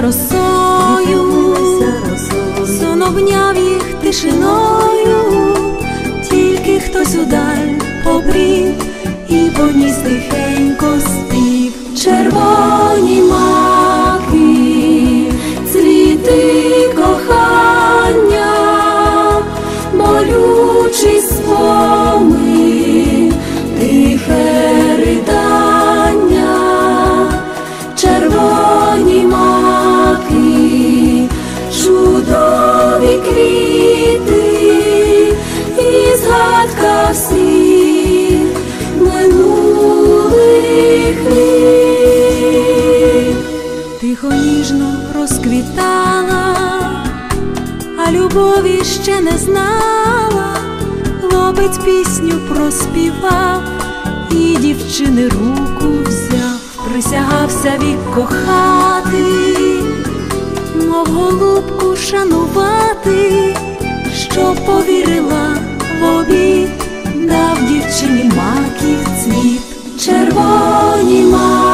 росою, сон обняв їх тишиною, тільки хтось удаль побрів і поніс тихенько спів. Червоні маки, цвіти кохання, болючий спомин, тихе ридання. Червоні маки, чудові квіти, і згадка всіх минулих літ. Тихо ніжно розквітала, а любові ще не знала. Хлопець пісню проспівав і дівчини руку взяв. Присягався вік кохати, мов голубку шанувати, щоб повірила в обід, дав дівчині маків цвіт. Червоні маки,